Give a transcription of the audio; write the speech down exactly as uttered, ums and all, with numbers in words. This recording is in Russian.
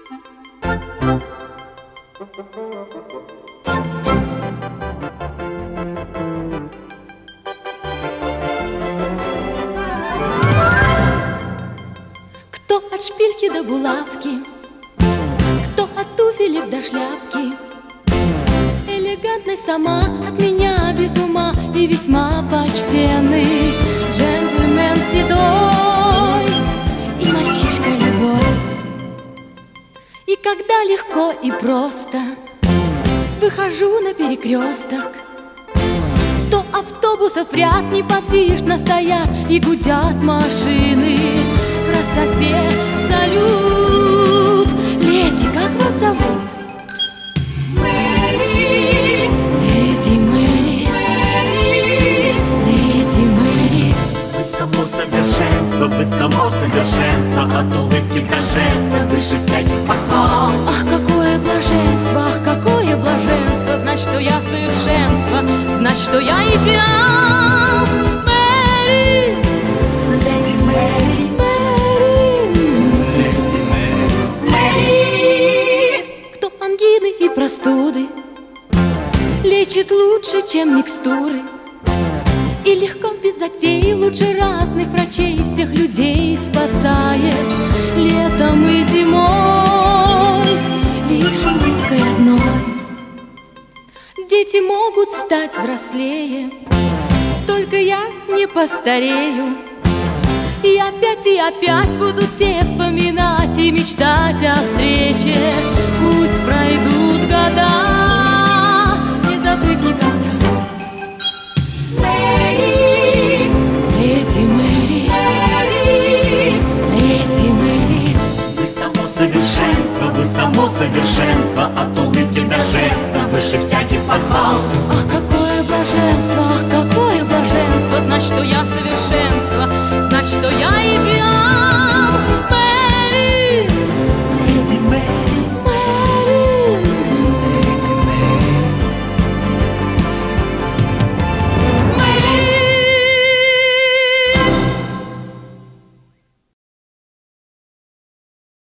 Кто от шпильки до булавки, кто от туфелек до шляпки, элегантность сама от меня без ума и весьма почтенный джентльмен седой и мальчишка любой. И когда легко и просто выхожу на перекресток, сто автобусов в ряд неподвижно стоят и гудят машины. Красоте салют. Леди, как вас зовут? Мэри. Леди Мэри. Мэри. Леди Мэри. Вы само совершенство, вы само совершенство, от улыбки до жеста выше всяких похвал. Ах, какое блаженство, ах, какое блаженство, знать, что я совершенство, знать, что я идеал. Мэри. Леди Мэри. Леди Мэри. Мэри. Кто ангины и простуды лечит лучше, чем микстуры, и легко, без затей, лучше разных врачей всех людей спасает летом и зимой лишь улыбкой одной. Дети могут стать взрослее, только я не постарею. И опять и опять будут все вспоминать и мечтать о встрече. Пусть пройдут года, не забыть никогда. Мэри. Леди Мэри. Мэри. Леди Мэри. Вы само совершенство, вы само совершенство, от улыбки до жеста выше всяких похвал. Ах, какое блаженство, ах, какое блаженство, знать, что я